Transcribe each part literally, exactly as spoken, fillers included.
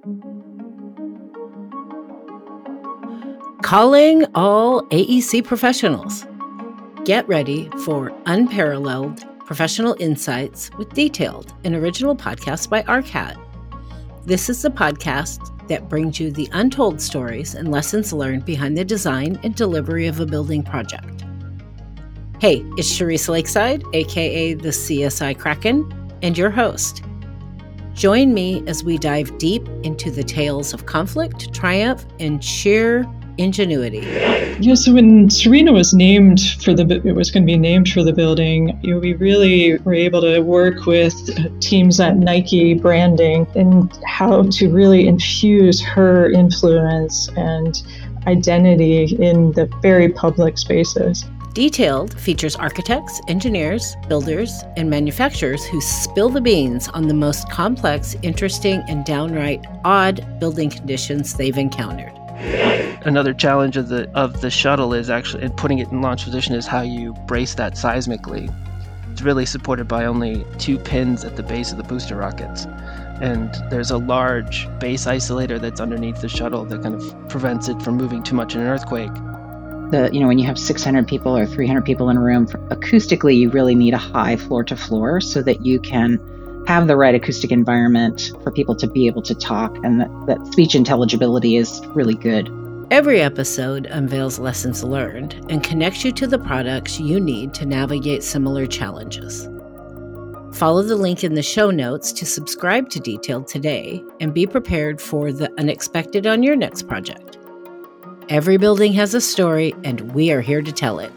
Calling all A E C professionals. Get ready for unparalleled professional insights with Detailed, an original podcast by A R C A T. This is the podcast that brings you the untold stories and lessons learned behind the design and delivery of a building project. Hey, it's Charisse Lakeside, aka the C S I Kraken, and your host. Join me as we dive deep into the tales of conflict, triumph, and sheer ingenuity. Yeah, so when Serena was named for the, it was going to be named for the building, you know, we really were able to work with teams at Nike branding and how to really infuse her influence and identity in the very public spaces. Detailed features architects, engineers, builders, and manufacturers who spill the beans on the most complex, interesting, and downright odd building conditions they've encountered. Another challenge of the of the shuttle is actually, and putting it in launch position, is how you brace that seismically. It's really supported by only two pins at the base of the booster rockets. And there's a large base isolator that's underneath the shuttle that kind of prevents it from moving too much in an earthquake. The, you know, when you have six hundred people or three hundred people in a room, acoustically, you really need a high floor to floor so that you can have the right acoustic environment for people to be able to talk, and that, that speech intelligibility is really good. Every episode unveils lessons learned and connects you to the products you need to navigate similar challenges. Follow the link in the show notes to subscribe to Detailed today and be prepared for the unexpected on your next project. Every building has a story, and we are here to tell it.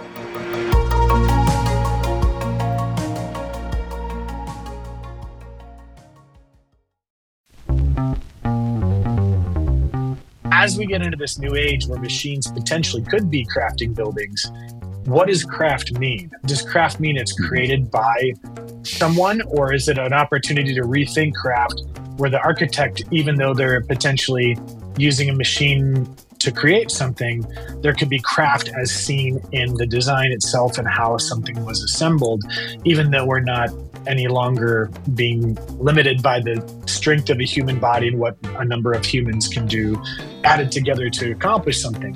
As we get into this new age where machines potentially could be crafting buildings, what does craft mean? Does craft mean it's created by someone, or is it an opportunity to rethink craft where the architect, even though they're potentially using a machine to create something, there could be craft as seen in the design itself and how something was assembled, even though we're not any longer being limited by the strength of a human body and what a number of humans can do added together to accomplish something.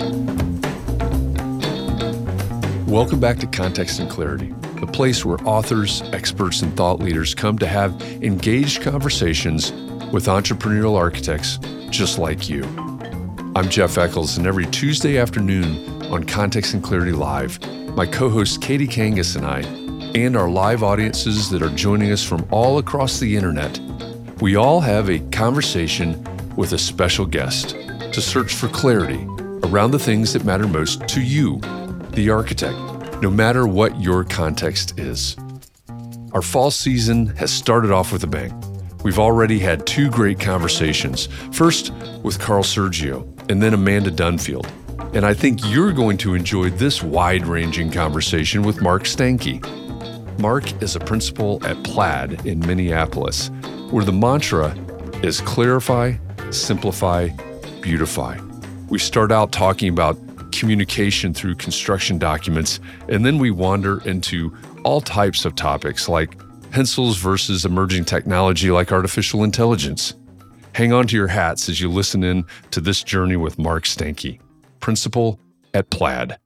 Welcome back to Context and Clarity, the place where authors, experts, and thought leaders come to have engaged conversations with entrepreneurial architects just like you. I'm Jeff Eccles, and every Tuesday afternoon on Context and Clarity Live, my co-host Katie Kangas and I, and our live audiences that are joining us from all across the internet, we all have a conversation with a special guest to search for clarity around the things that matter most to you, the architect, no matter what your context is. Our fall season has started off with a bang. We've already had two great conversations, first with Carl Sergio and then Amanda Dunfield. And I think you're going to enjoy this wide-ranging conversation with Mark Stanke. Mark is a principal at Plaid in Minneapolis, where the mantra is clarify, simplify, beautify. We start out talking about communication through construction documents, and then we wander into all types of topics like pencils versus emerging technology like artificial intelligence. Hang on to your hats as you listen in to this journey with Mark Stanke, principal at Plaid.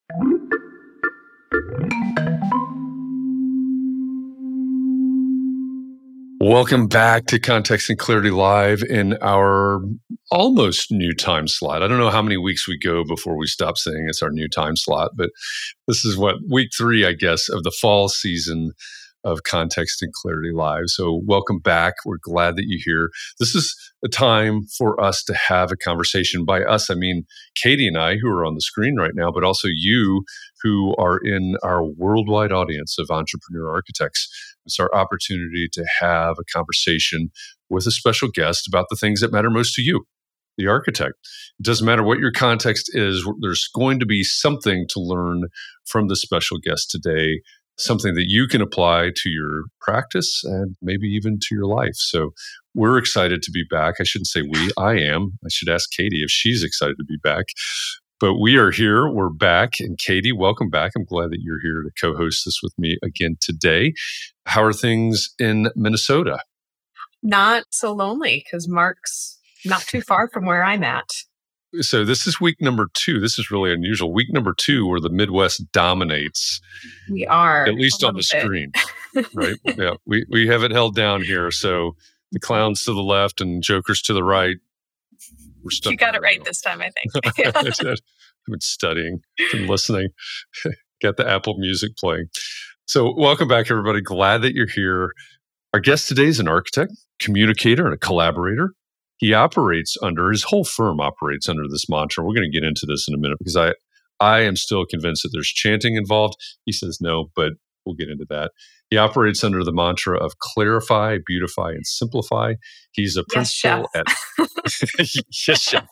Welcome back to Context and Clarity Live in our almost new time slot. I don't know how many weeks we go before we stop saying it's our new time slot, but this is what, week three, I guess, of the fall season of Context and Clarity Live. So welcome back. We're glad that you're here. This is a time for us to have a conversation. By us, I mean Katie and I, who are on the screen right now, but also you who are in our worldwide audience of entrepreneur architects. It's our opportunity to have a conversation with a special guest about the things that matter most to you, the architect. It doesn't matter what your context is, there's going to be something to learn from the special guest today, something that you can apply to your practice and maybe even to your life. So we're excited to be back. I shouldn't say we, I am. I should ask Katie if she's excited to be back. But we are here. We're back. And Katie, welcome back. I'm glad that you're here to co-host this with me again today. How are things in Minnesota? not so lonely because Mark's not too far from where I'm at. So this is week number two. This is really unusual. Week number two, where the Midwest dominates. We are. At least on the bit. screen, right? Yeah, we, we have it held down here. So the clowns to the left and jokers to the right. We're stuck. You got it right this time, I think. I've been studying, been listening, got the Apple Music playing. So welcome back, everybody. Glad that you're here. Our guest today is an architect, communicator, and a collaborator. He operates under, his whole firm operates under this mantra. We're going to get into this in a minute because I, I am still convinced that there's chanting involved. He says no, but we'll get into that. He operates under the mantra of clarify, beautify, and simplify. He's a principal yes, at... yes, chef.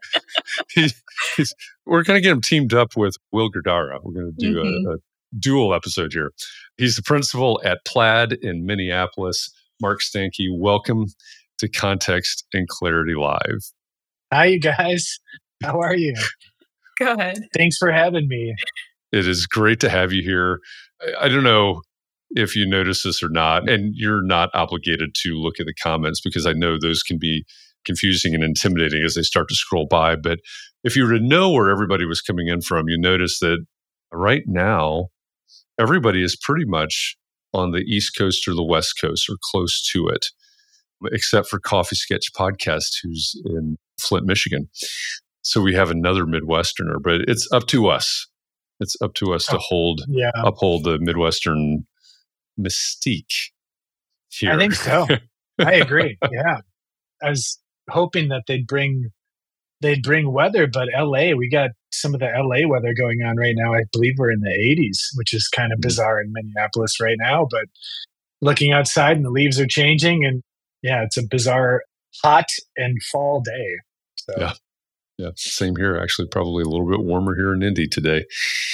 he, he's, we're going to get him teamed up with Will Gerdara. We're going to do mm-hmm. a, a dual episode here. He's the principal at Plaid in Minneapolis. Mark Stanke, welcome to Context and Clarity Live. Hi, you guys. How are you? Good. Thanks for having me. It is great to have you here. I, I don't know if you notice this or not, and you're not obligated to look at the comments because I know those can be confusing and intimidating as they start to scroll by. But if you were to know where everybody was coming in from, you notice that right now, everybody is pretty much on the East Coast or the West Coast or close to it, except for Coffee Sketch Podcast, who's in Flint, Michigan. So we have another Midwesterner, but it's up to us. It's up to us oh, to hold, yeah. uphold the Midwestern mystique here. I think so. I agree. Yeah. I was hoping that they'd bring, they'd bring weather, but L A, we got some of the L A weather going on right now. I believe we're in the eighties, which is kind of bizarre in Minneapolis right now, but looking outside and the leaves are changing and yeah, it's a bizarre, hot and fall day. So. Yeah, yeah, same here. Actually, probably a little bit warmer here in Indy today.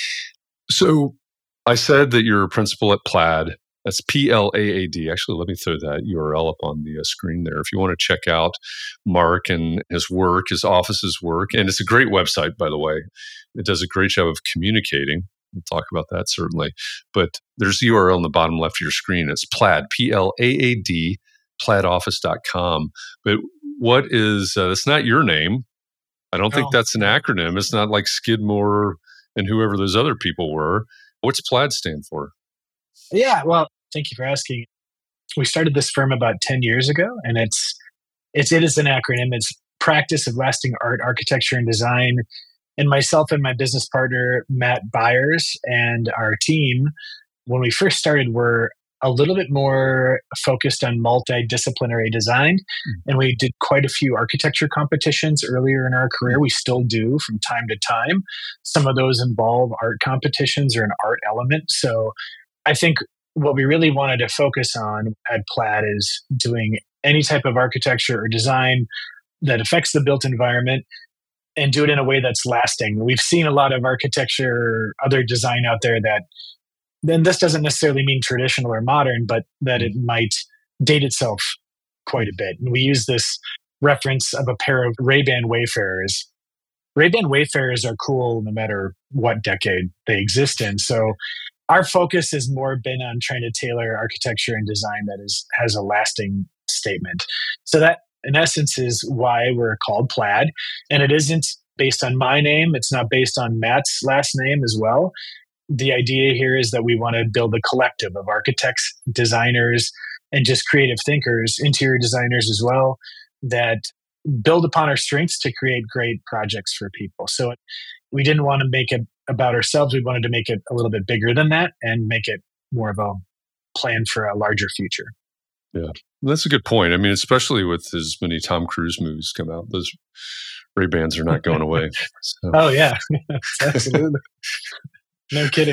So, I said that you're a principal at Plaid. That's P L A A D. Actually, let me throw that U R L up on the uh, screen there. If you want to check out Mark and his work, his office's work, and it's a great website, by the way. It does a great job of communicating. We'll talk about that certainly. But there's the U R L on the bottom left of your screen. It's Plaid, P L A A D. plaid office dot com. But what is, uh, it's not your name. I don't think oh. that's an acronym. It's not like Skidmore and whoever those other people were. What's Plaid stand for? Yeah, well, thank you for asking. We started this firm about ten years ago, and it's, it's it is an acronym. It's Practice of Lasting Art, Architecture, and Design. And myself and my business partner, Matt Byers, and our team, when we first started, were a little bit more focused on multidisciplinary design. Mm-hmm. And we did quite a few architecture competitions earlier in our career. We still do from time to time. Some of those involve art competitions or an art element. So I think what we really wanted to focus on at Plaid is doing any type of architecture or design that affects the built environment and do it in a way that's lasting. We've seen a lot of architecture or other design out there that then this doesn't necessarily mean traditional or modern, but that it might date itself quite a bit. And we use this reference of a pair of Ray-Ban Wayfarers. Ray-Ban Wayfarers are cool no matter what decade they exist in. So our focus has more been on trying to tailor architecture and design that is has a lasting statement. So that, in essence, is why we're called Plaid. And it isn't based on my name. It's not based on Matt's last name as well. The idea here is that we want to build a collective of architects, designers, and just creative thinkers, interior designers as well, that build upon our strengths to create great projects for people. So we didn't want to make it about ourselves. We wanted to make it a little bit bigger than that and make it more of a plan for a larger future. Yeah, that's a good point. I mean, especially with as many Tom Cruise movies come out, those Ray-Bans are not going away. So. Oh, yeah, absolutely. No kidding.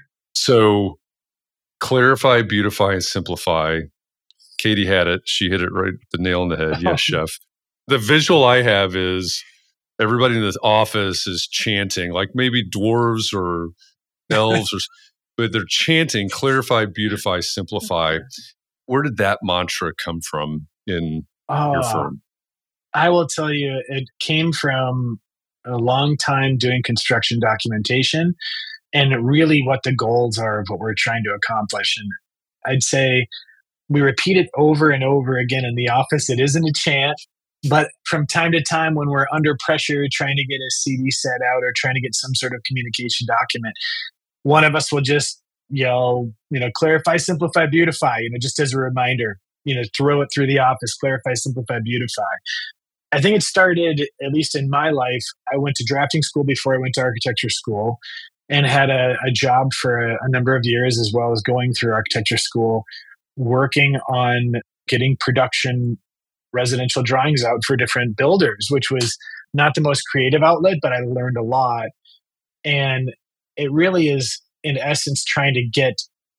So clarify, beautify, and simplify. Katie had it. She hit it right, the nail on the head. Yes, chef. The visual I have is everybody in this office is chanting, like maybe dwarves or elves, or, but they're chanting, clarify, beautify, simplify. Where did that mantra come from in uh, your firm? I will tell you, it came from a long time doing construction documentation and really what the goals are of what we're trying to accomplish. And I'd say we repeat it over and over again in the office. It isn't a chant, but from time to time when we're under pressure trying to get a C D set out or trying to get some sort of communication document, one of us will just yell, you know, clarify, simplify, beautify, you know, just as a reminder, you know, throw it through the office, clarify, simplify, beautify. I think it started, at least in my life, I went to drafting school before I went to architecture school and had a, a job for a, a number of years, as well as going through architecture school, working on getting production residential drawings out for different builders, which was not the most creative outlet, but I learned a lot. And it really is, in essence, trying to get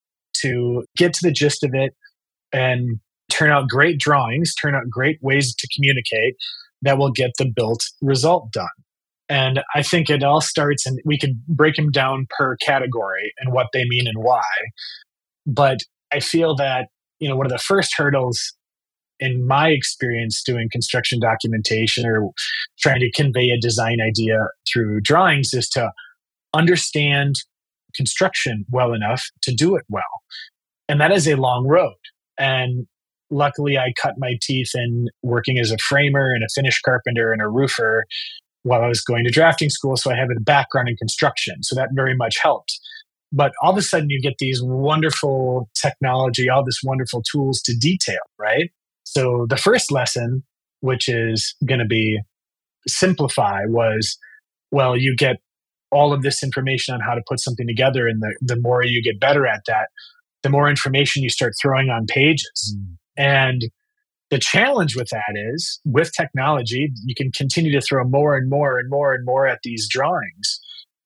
to get to the gist of it and turn out great drawings, turn out great ways to communicate that will get the built result done. And I think it all starts, and we could break them down per category and what they mean and why. But I feel that, you know, one of the first hurdles in my experience doing construction documentation or trying to convey a design idea through drawings is to understand construction well enough to do it well. And that is a long road. And luckily, I cut my teeth in working as a framer and a finish carpenter and a roofer while I was going to drafting school. So I have a background in construction. So that very much helped. But all of a sudden, you get these wonderful technology, all this wonderful tools to detail, right? So the first lesson, which is going to be simplify, was, well, you get all of this information on how to put something together. And the, the more you get better at that, the more information you start throwing on pages. Mm. And the challenge with that is, with technology, you can continue to throw more and more and more and more at these drawings.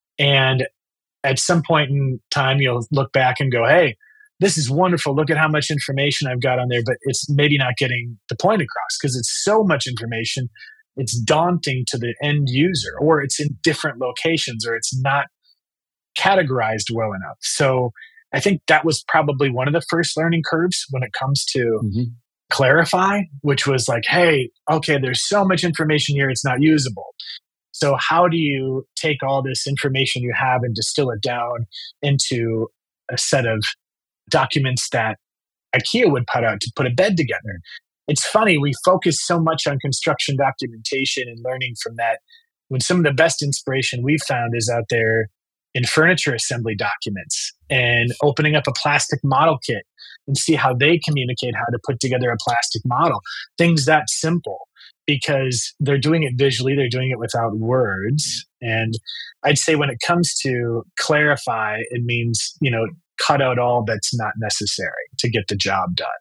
And at some point in time, you'll look back and go, hey, this is wonderful. Look at how much information I've got on there, but it's maybe not getting the point across because it's so much information. It's daunting to the end user, or it's in different locations, or it's not categorized well enough. So I think that was probably one of the first learning curves when it comes to mm-hmm. clarify, which was like, hey, okay, there's so much information here, it's not usable. So how do you take all this information you have and distill it down into a set of documents that IKEA would put out to put a bed together? It's funny, we focus so much on construction documentation and learning from that, when some of the best inspiration we've found is out there in furniture assembly documents and opening up a plastic model kit and see how they communicate how to put together a plastic model. Things that simple, because they're doing it visually, they're doing it without words. And I'd say when it comes to clarify, it means, you know, cut out all that's not necessary to get the job done.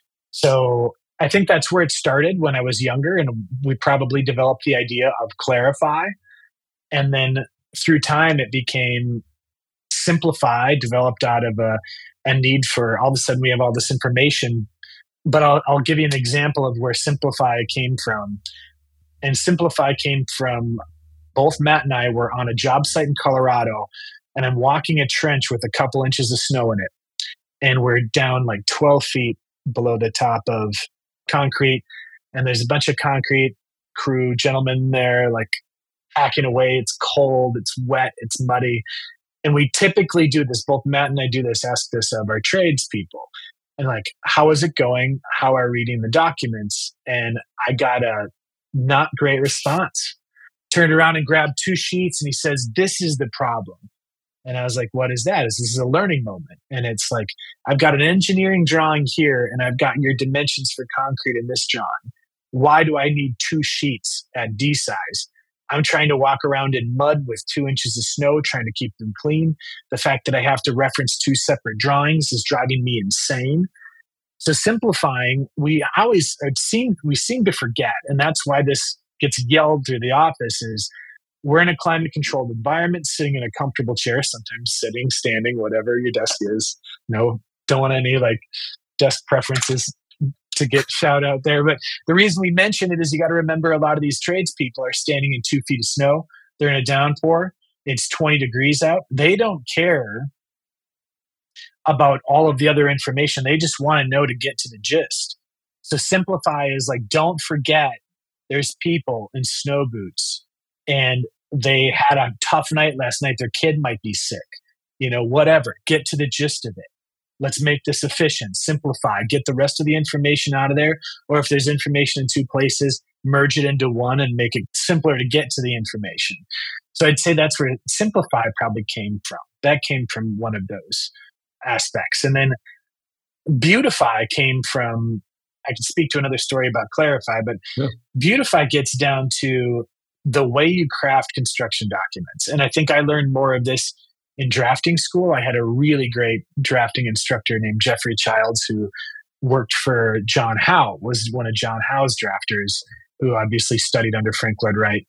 So I think that's where it started when I was younger, and we probably developed the idea of clarify. And then through time, it became simplify, developed out of a, a need for, all of a sudden we have all this information. But I'll, I'll give you an example of where simplify came from. And simplify came from, both Matt and I were on a job site in Colorado, and I'm walking a trench with a couple inches of snow in it. And we're down like twelve feet below the top of concrete. And there's a bunch of concrete crew gentlemen there, like hacking away. It's cold, it's wet, it's muddy. And we typically do this, both Matt and I do this, ask this of our tradespeople. And like, how is it going? How are reading the documents? And I got a not great response. Turned around and grabbed two sheets and he says, this is the problem. And I was like, what is that? This is a learning moment. And it's like, I've got an engineering drawing here and I've got your dimensions for concrete in this drawing. Why do I need two sheets at D size? I'm trying to walk around in mud with two inches of snow, trying to keep them clean. The fact that I have to reference two separate drawings is driving me insane. So simplifying, we always seem, we seem to forget. And that's why this gets yelled through the office is, we're in a climate controlled environment, sitting in a comfortable chair, sometimes sitting, standing, whatever your desk is. No, don't want any like desk preferences to get shout out there. But the reason we mention it is you got to remember a lot of these tradespeople are standing in two feet of snow. They're in a downpour. It's twenty degrees out. They don't care about all of the other information. They just want to know to get to the gist. So simplify is like, don't forget there's people in snow boots and they had a tough night last night. Their kid might be sick, you know, whatever. Get to the gist of it. let's make this efficient, simplify, get the rest of the information out of there. Or if there's information in two places, merge it into one and make it simpler to get to the information. So I'd say that's where simplify probably came from. That came from one of those aspects. And then beautify came from, I can speak to another story about clarify, but yeah. beautify gets down to the way you craft construction documents. And I think I learned more of this in drafting school. I had a really great drafting instructor named Jeffrey Childs who worked for John Howe, was one of John Howe's drafters, who obviously studied under Frank Lloyd Wright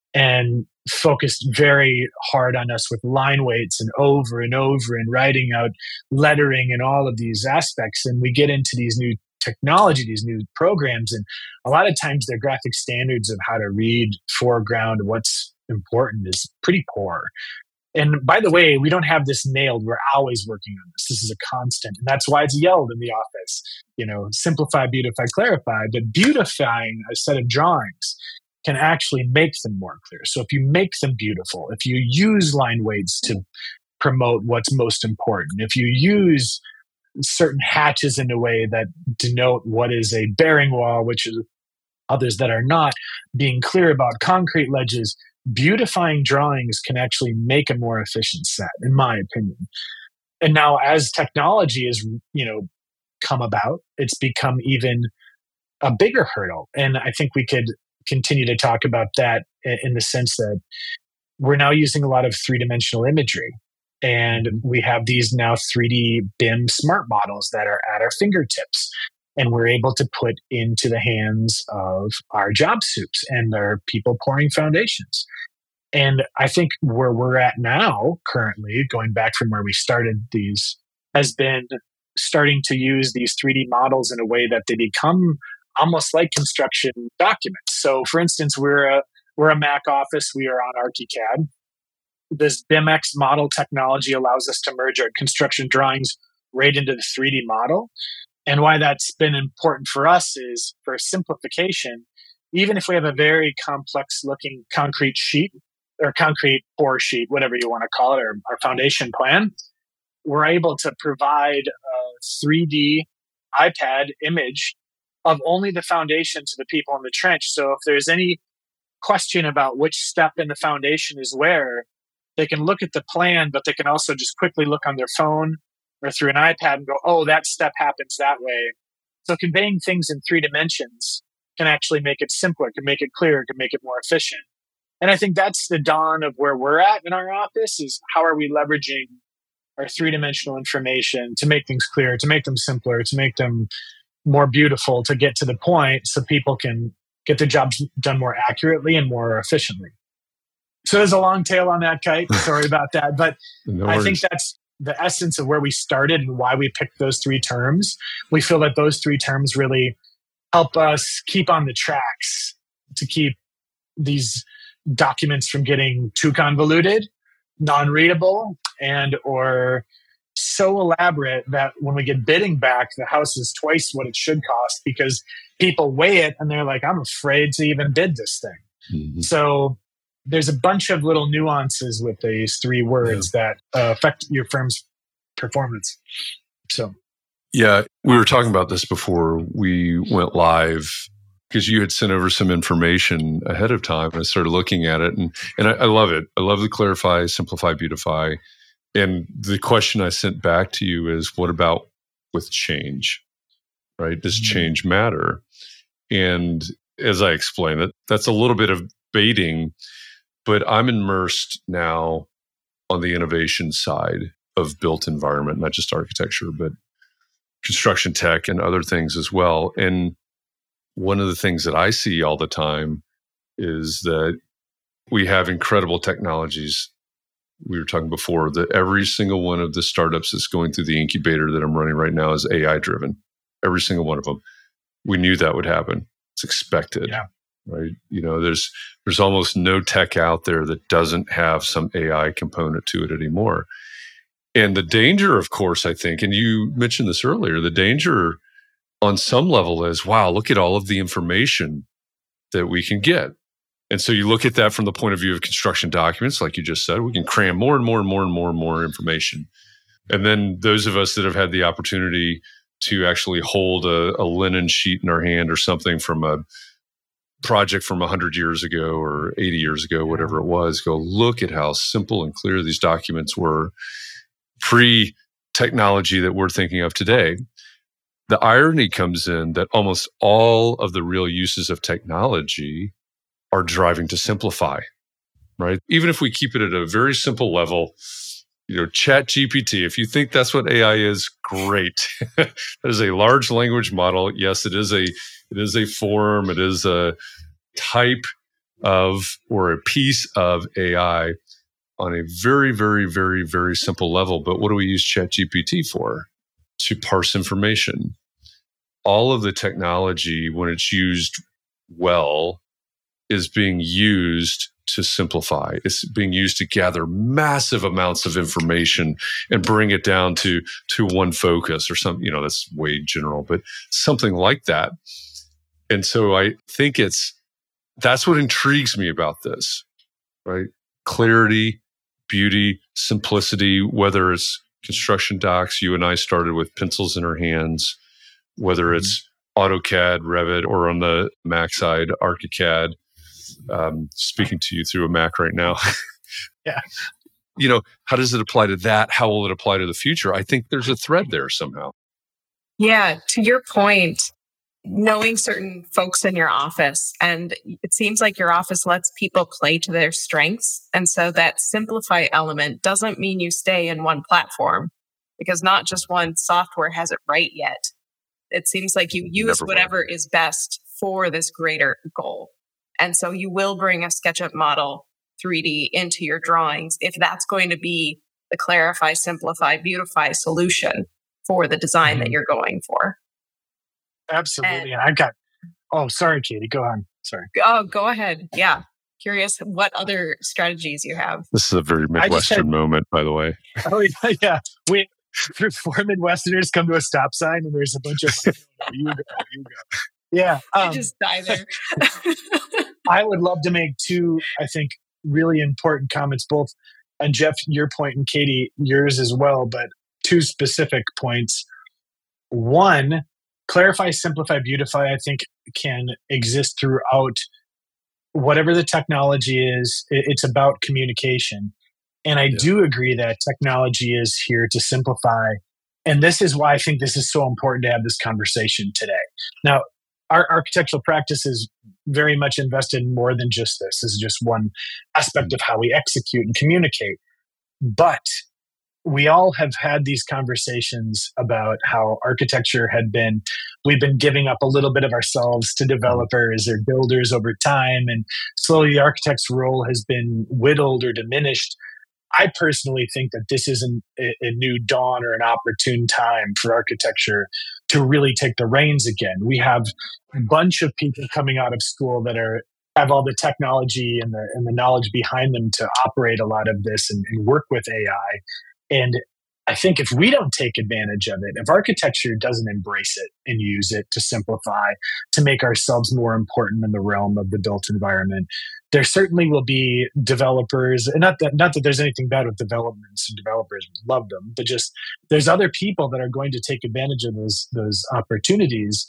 and focused very hard on us with line weights and over and over and writing out lettering and all of these aspects. And we get into these new technology, these new programs, and a lot of times their graphic standards of how to read foreground, what's important, is pretty poor. And by the way, we don't have this nailed. We're always working on this. This is a constant. And that's why it's yelled in the office. You know, simplify, beautify, clarify. But beautifying a set of drawings can actually make them more clear. So if you make them beautiful, if you use line weights to promote what's most important, if you use certain hatches in a way that denote what is a bearing wall, which is others that are not, being clear about concrete ledges, beautifying drawings can actually make a more efficient set, in my opinion. And now as technology has, you know, come about, it's become even a bigger hurdle. And I think we could continue to talk about that in the sense that we're now using a lot of three-dimensional imagery. And we have these now three D B I M smart models that are at our fingertips. And we're able to put into the hands of our job soups and our people pouring foundations. And I think where we're at now, currently, going back from where we started these, has been starting to use these three D models in a way that they become almost like construction documents. So for instance, we're a, we're a Mac office. We are on ArchiCAD. This B I M X model technology allows us to merge our construction drawings right into the three D model. And why that's been important for us is for simplification. Even if we have a very complex looking concrete sheet or concrete pour sheet, whatever you want to call it, or our foundation plan, we're able to provide a three D iPad image of only the foundation to the people in the trench. So if there's any question about which step in the foundation is where, they can look at the plan, but they can also just quickly look on their phone or through an iPad and go, oh, that step happens that way. So conveying things in three dimensions can actually make it simpler, can make it clearer, can make it more efficient. And I think that's the dawn of where we're at in our office, is how are we leveraging our three-dimensional information to make things clearer, to make them simpler, to make them more beautiful, to get to the point so people can get their jobs done more accurately and more efficiently. So there's a long tail on that, Kite. Sorry about that. But no I think that's the essence of where we started and why we picked those three terms. We feel that those three terms really help us keep on the tracks to keep these documents from getting too convoluted, non-readable, and or so elaborate that when we get bidding back, the house is twice what it should cost because people weigh it and they're like, I'm afraid to even bid this thing. Mm-hmm. So there's a bunch of little nuances with these three words yeah. that uh, affect your firm's performance. So, yeah, we were talking about this before we went live because you had sent over some information ahead of time. And I started looking at it, and and I, I love it. I love the clarify, simplify, beautify. And the question I sent back to you is, what about with change? Right? Does mm-hmm. change matter? And as I explained it, that's a little bit of baiting. But I'm immersed now on the innovation side of built environment, not just architecture, but construction tech and other things as well. And one of the things that I see all the time is that we have incredible technologies. We were talking before that every single one of the startups that's going through the incubator that I'm running right now is A I driven. Every single one of them. We knew that would happen. It's expected. Yeah. Right. You know, there's there's almost no tech out there that doesn't have some A I component to it anymore. And the danger, of course, I think, and you mentioned this earlier, the danger on some level is, wow, look at all of the information that we can get. And so you look at that from the point of view of construction documents, like you just said, we can cram more and more and more and more and more information. And then those of us that have had the opportunity to actually hold a, a linen sheet in our hand or something from a project from one hundred years ago or eighty years ago, whatever it was, go look at how simple and clear these documents were pre-technology that we're thinking of today. The irony comes in that almost all of the real uses of technology are driving to simplify, right? Even if we keep it at a very simple level, you know, Chat G P T, if you think that's what A I is, great. That is a large language model. Yes, it is a it is a form, it is a type of or a piece of A I on a very, very, very, very simple level. But what do we use Chat G P T for? To parse information. All of the technology, when it's used well, is being used to simplify. It's being used to gather massive amounts of information and bring it down to, to one focus or something. You know, that's way general, but something like that. And so I think it's, that's what intrigues me about this, right? Clarity, beauty, simplicity, whether it's construction docs, you and I started with pencils in our hands, whether it's AutoCAD, Revit, or on the Mac side, ArchiCAD. Um, speaking to you through a Mac right now. Yeah. You know, how does it apply to that? How will it apply to the future? I think there's a thread there somehow. Yeah. To your point, knowing certain folks in your office, and it seems like your office lets people play to their strengths. And so that simplify element doesn't mean you stay in one platform, because not just one software has it right yet. It seems like you use Never whatever will. is best for this greater goal. And so you will bring a SketchUp model three D into your drawings if that's going to be the clarify, simplify, beautify solution for the design mm-hmm. that you're going for. Absolutely. And, and I've got, oh, sorry, Katie, go on. Sorry. Oh, go ahead. Yeah. Curious what other strategies you have. This is a very Midwestern had, moment, by the way. Oh, yeah. yeah. We, four Midwesterners come to a stop sign and there's a bunch of, you go, you go. Yeah. Um, I just die there. I would love to make two, I think, really important comments, both on Jeff, your point, and Katie, yours as well, but two specific points. One, clarify, simplify, beautify, I think can exist throughout whatever the technology is. It's about communication. And I yeah. do agree that technology is here to simplify. And this is why I think this is so important to have this conversation today. Now, our architectural practice is very much invested in more than just this. This is just one aspect of how we execute and communicate. But we all have had these conversations about how architecture had been, we've been giving up a little bit of ourselves to developers or builders over time. And slowly the architect's role has been whittled or diminished. I personally think that this is an, a, a new dawn or an opportune time for architecture to really take the reins again. We have a bunch of people coming out of school that are have all the technology and the and the knowledge behind them to operate a lot of this and, and work with A I. And I think if we don't take advantage of it, if architecture doesn't embrace it and use it to simplify, to make ourselves more important in the realm of the built environment, there certainly will be developers, and not that not that there's anything bad with developments and developers love them, but just there's other people that are going to take advantage of those those opportunities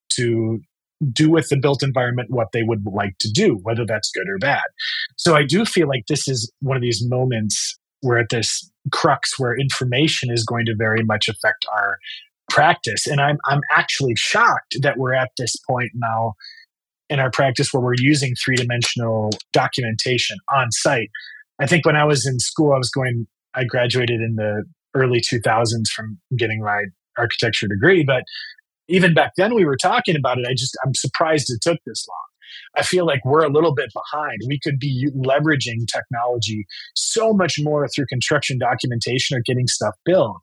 to do with the built environment what they would like to do, whether that's good or bad. So I do feel like this is one of these moments we're at this crux where information is going to very much affect our practice. And I'm I'm actually shocked that we're at this point now in our practice where we're using three-dimensional documentation on site. I think when I was in school, I was going, I graduated in the early two thousands from getting my architecture degree. But even back then we were talking about it. I just, I'm surprised it took this long. I feel like we're a little bit behind. We could be leveraging technology so much more through construction documentation or getting stuff built.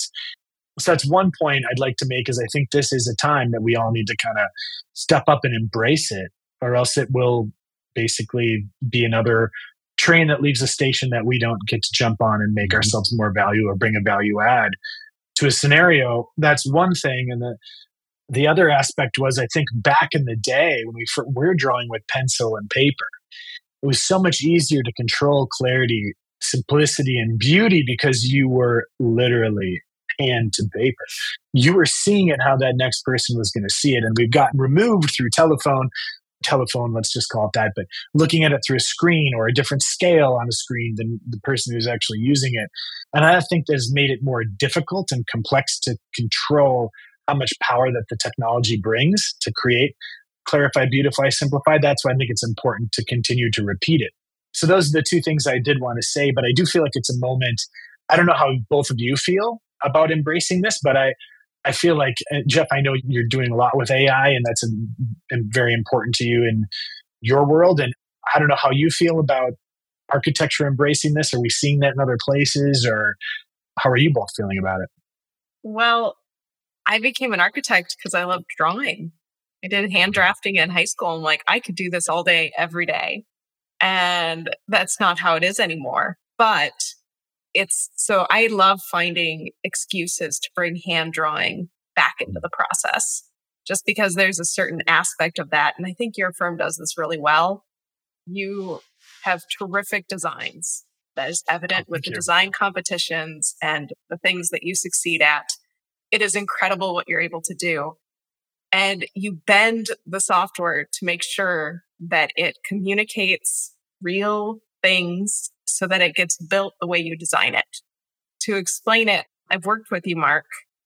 So that's one point I'd like to make is I think this is a time that we all need to kind of step up and embrace it, or else it will basically be another train that leaves a station that we don't get to jump on and make ourselves more value or bring a value add to a scenario. That's one thing. And the The other aspect was, I think back in the day when we were drawing with pencil and paper, it was so much easier to control clarity, simplicity, and beauty because you were literally pen to paper. You were seeing it how that next person was going to see it. And we've gotten removed through telephone, telephone, let's just call it that, but looking at it through a screen or a different scale on a screen than the person who's actually using it. And I think that has made it more difficult and complex to control how much power that the technology brings to create, clarify, beautify, simplify. That's why I think it's important to continue to repeat it. So those are the two things I did want to say, but I do feel like it's a moment. I don't know how both of you feel about embracing this, but I, I feel like, uh, Jeff, I know you're doing a lot with A I, and that's a, a very important to you in your world. And I don't know how you feel about architecture embracing this. Are we seeing that in other places, or how are you both feeling about it? Well, I became an architect because I loved drawing. I did hand drafting in high school. I'm like, I could do this all day, every day. And that's not how it is anymore. But it's so I love finding excuses to bring hand drawing back into the process, just because there's a certain aspect of that. And I think your firm does this really well. You have terrific designs that is evident oh, with the you. design competitions and the things that you succeed at. It is incredible what you're able to do. And you bend the software to make sure that it communicates real things so that it gets built the way you design it. To explain it, I've worked with you, Mark,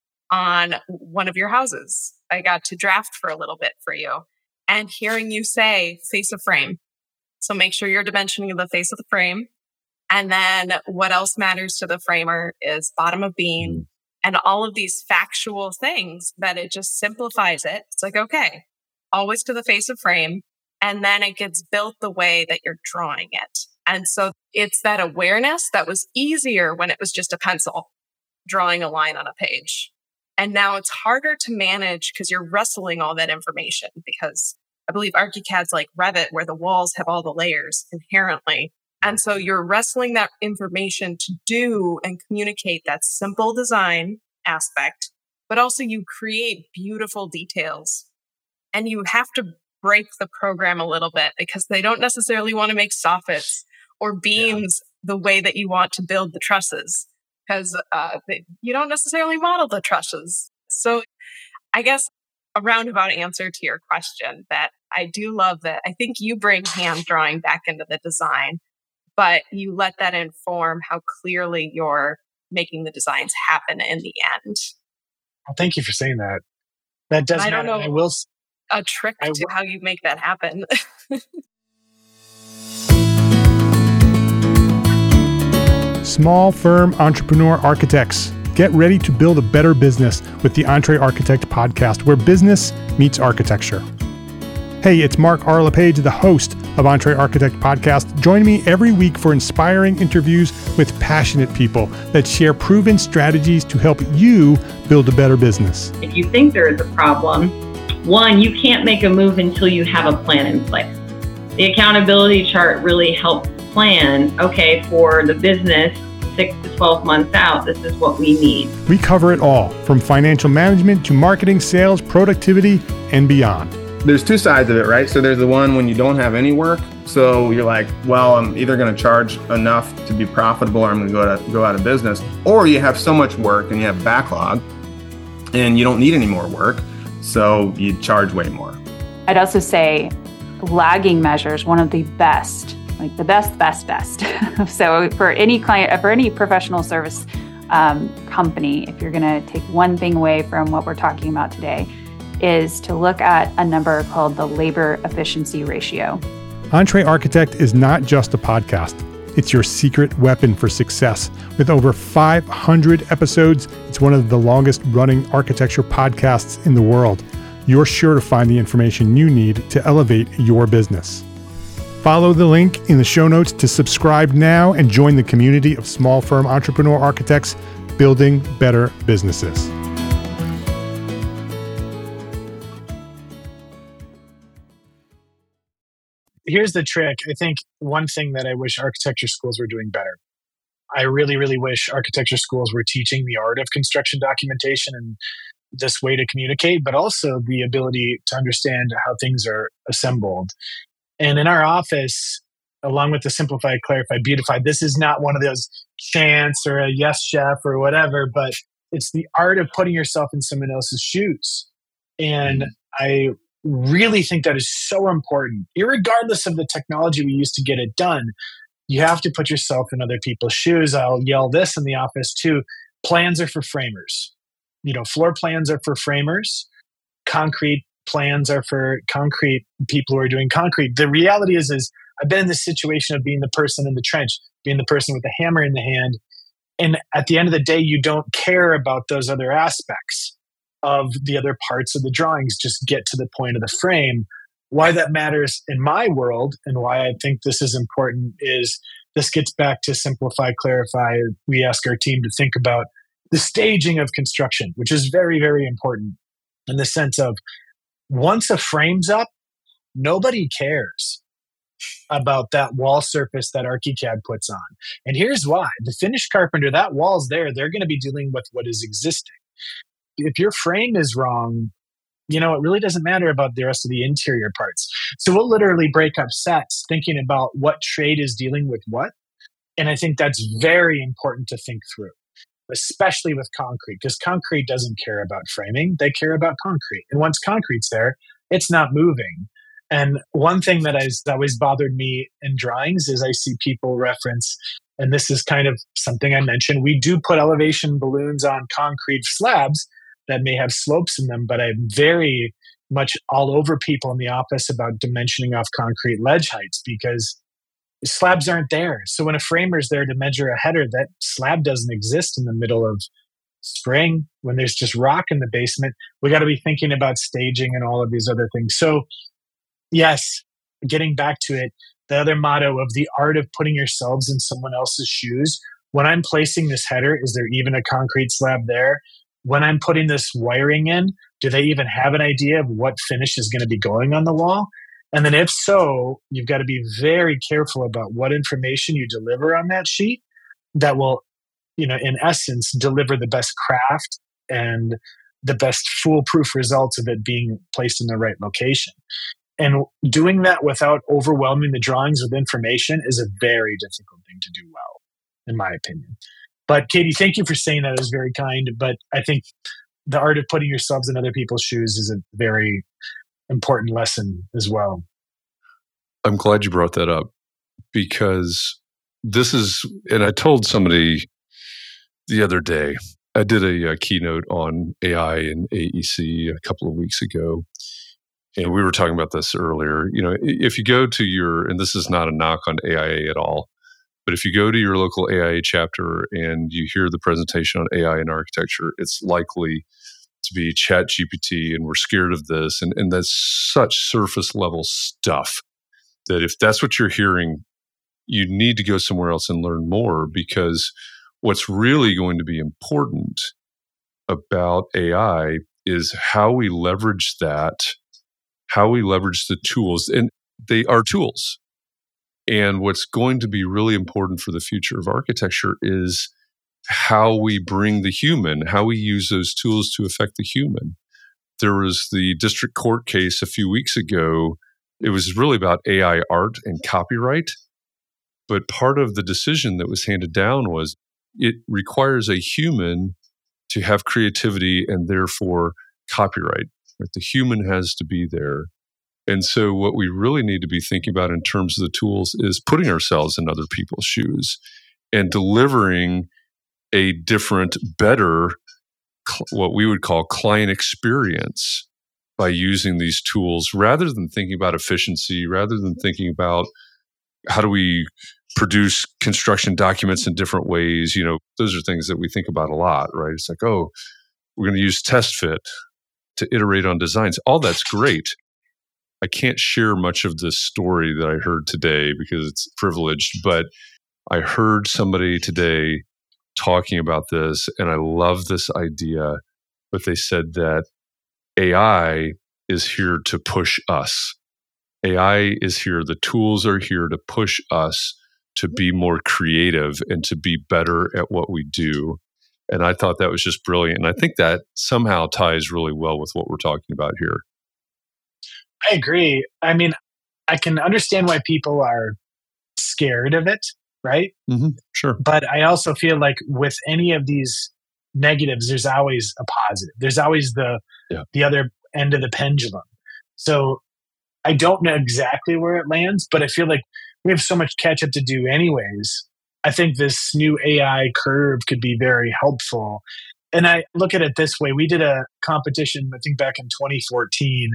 on one of your houses. I got to draft for a little bit for you, and hearing you say face of frame. So make sure you're dimensioning the face of the frame. And then what else matters to the framer is bottom of beam and all of these factual things that it just simplifies it. It's like, okay, always to the face of frame. And then it gets built the way that you're drawing it. And so it's that awareness that was easier when it was just a pencil drawing a line on a page. And now it's harder to manage because you're wrestling all that information, because I believe ArchiCAD's like Revit, where the walls have all the layers inherently. And so you're wrestling that information to do and communicate that simple design aspect, but also you create beautiful details. And you have to break the program a little bit because they don't necessarily want to make soffits or beams yeah. the way that you want to build the trusses, because uh, they, you don't necessarily model the trusses. So I guess a roundabout answer to your question, that I do love that. I think you bring hand drawing back into the design, but you let that inform how clearly you're making the designs happen in the end. Well, thank you for saying that. That does I matter. don't know I will a trick I to will, how you make that happen. Small firm entrepreneur architects, get ready to build a better business with the Entre Architect podcast, where business meets architecture. Hey, it's Mark R. LePage, the host of Entre Architect podcast. Join me every week for inspiring interviews with passionate people that share proven strategies to help you build a better business. If you think there is a problem, one, you can't make a move until you have a plan in place. The accountability chart really helps plan, okay, for the business six to twelve months out, this is what we need. We cover it all, from financial management to marketing, sales, productivity, and beyond. There's two sides of it, right? So there's the one when you don't have any work. So you're like, well, I'm either going to charge enough to be profitable or I'm going to go to go out of business. Or you have so much work and you have backlog and you don't need any more work. So you charge way more. I'd also say lagging measures, one of the best, like the best, best, best. So for any client, for any professional service um, company, if you're going to take one thing away from what we're talking about today, is to look at a number called the labor efficiency ratio. Entre Architect is not just a podcast. It's your secret weapon for success. With over five hundred episodes, it's one of the longest running architecture podcasts in the world. You're sure to find the information you need to elevate your business. Follow the link in the show notes to subscribe now and join the community of small firm entrepreneur architects building better businesses. Here's the trick. I think one thing that I wish architecture schools were doing better. I really, really wish architecture schools were teaching the art of construction documentation and this way to communicate, but also the ability to understand how things are assembled. And in our office, along with the Simplify, Clarify, Beautify, this is not one of those chants or a yes chef or whatever, but it's the art of putting yourself in someone else's shoes. And I really think that is so important. Irregardless of the technology we use to get it done, you have to put yourself in other people's shoes. I'll yell this in the office too. Plans are for framers. You know, floor plans are for framers. Concrete plans are for concrete people who are doing concrete. The reality is, is I've been in this situation of being the person in the trench, being the person with the hammer in the hand. And at the end of the day, you don't care about those other aspects of the other parts of the drawings. Just get to the point of the frame. Why that matters in my world and why I think this is important is this gets back to simplify, clarify. We ask our team to think about the staging of construction, which is very, very important in the sense of once a frame's up, nobody cares about that wall surface that ArchiCAD puts on. And here's why. The finished carpenter, that wall's there. They're going to be dealing with what is existing. If your frame is wrong, you know, it really doesn't matter about the rest of the interior parts. So we'll literally break up sets thinking about what trade is dealing with what. And I think that's very important to think through, especially with concrete, because concrete doesn't care about framing. They care about concrete. And once concrete's there, it's not moving. And one thing that has always bothered me in drawings is I see people reference, and this is kind of something I mentioned, we do put elevation balloons on concrete slabs that may have slopes in them, but I'm very much all over people in the office about dimensioning off concrete ledge heights because slabs aren't there. So when a framer's there to measure a header, that slab doesn't exist in the middle of spring when there's just rock in the basement. We got to be thinking about staging and all of these other things. So yes, getting back to it, the other motto of the art of putting yourselves in someone else's shoes. When I'm placing this header, is there even a concrete slab there? When I'm putting this wiring in, do they even have an idea of what finish is going to be going on the wall? And then if so, you've got to be very careful about what information you deliver on that sheet that will, you know, in essence, deliver the best craft and the best foolproof results of it being placed in the right location. And doing that without overwhelming the drawings with information is a very difficult thing to do well, in my opinion. But Katie, thank you for saying that. It was very kind. But I think the art of putting yourselves in other people's shoes is a very important lesson as well. I'm glad you brought that up because this is, and I told somebody the other day, I did a, a keynote on A I and A E C a couple of weeks ago. And we were talking about this earlier. You know, if you go to your, and this is not a knock on A I A at all, but if you go to your local A I A chapter and you hear the presentation on A I and architecture, it's likely to be Chat G P T, and we're scared of this. And, and that's such surface level stuff that if that's what you're hearing, you need to go somewhere else and learn more, because what's really going to be important about A I is how we leverage that, how we leverage the tools. And they are tools. And what's going to be really important for the future of architecture is how we bring the human, how we use those tools to affect the human. There was the district court case a few weeks ago. It was really about A I art and copyright. But part of the decision that was handed down was it requires a human to have creativity and therefore copyright. Right? The human has to be there. And so what we really need to be thinking about in terms of the tools is putting ourselves in other people's shoes and delivering a different, better, what we would call client experience by using these tools, rather than thinking about efficiency, rather than thinking about how do we produce construction documents in different ways. You know, those are things that we think about a lot, right? It's like, oh, we're going to use TestFit to iterate on designs. All that's great. I can't share much of this story that I heard today because it's privileged, but I heard somebody today talking about this, and I love this idea. But they said that A I is here to push us. A I is here. The tools are here to push us to be more creative and to be better at what we do. And I thought that was just brilliant. And I think that somehow ties really well with what we're talking about here. I agree. I mean, I can understand why people are scared of it, right? Mm-hmm. Sure. But I also feel like with any of these negatives, there's always a positive. There's always the yeah. the other end of the pendulum. So I don't know exactly where it lands, but I feel like we have so much catch up to do anyways. I think this new A I curve could be very helpful. And I look at it this way. We did a competition, I think back in twenty fourteen,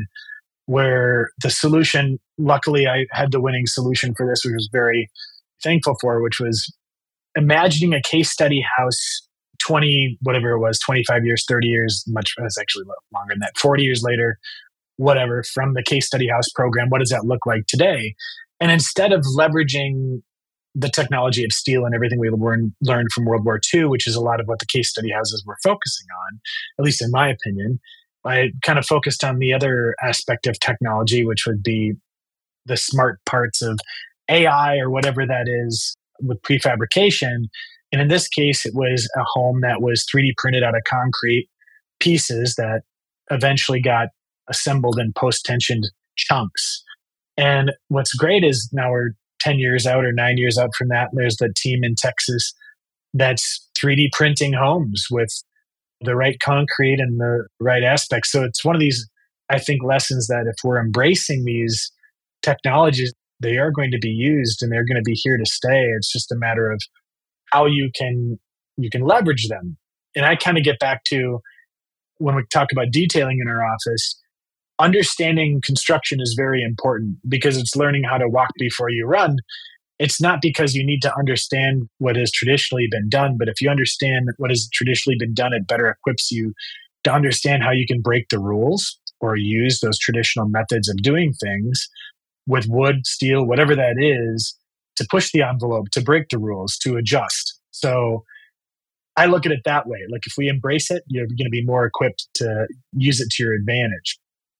where the solution, luckily I had the winning solution for this, which I was very thankful for, which was imagining a case study house twenty, whatever it was, twenty-five years, thirty years, much, it's actually longer than that, forty years later, whatever, from the case study house program. What does that look like today? And instead of leveraging the technology of steel and everything we learned, learned from World War Two, which is a lot of what the case study houses were focusing on, at least in my opinion, I kind of focused on the other aspect of technology, which would be the smart parts of A I or whatever that is with prefabrication. And in this case, it was a home that was three D printed out of concrete pieces that eventually got assembled in post-tensioned chunks. And what's great is now we're ten years out or nine years out from that, and there's the team in Texas that's three D printing homes with the right concrete and the right aspects. So it's one of these, I think, lessons that if we're embracing these technologies, they are going to be used and they're going to be here to stay. It's just a matter of how you can you can leverage them. And I kind of get back to when we talk about detailing in our office, understanding construction is very important because it's learning how to walk before you run. It's not because you need to understand what has traditionally been done, but if you understand what has traditionally been done, it better equips you to understand how you can break the rules or use those traditional methods of doing things with wood, steel, whatever that is, to push the envelope, to break the rules, to adjust. So I look at it that way. Like if we embrace it, you're going to be more equipped to use it to your advantage.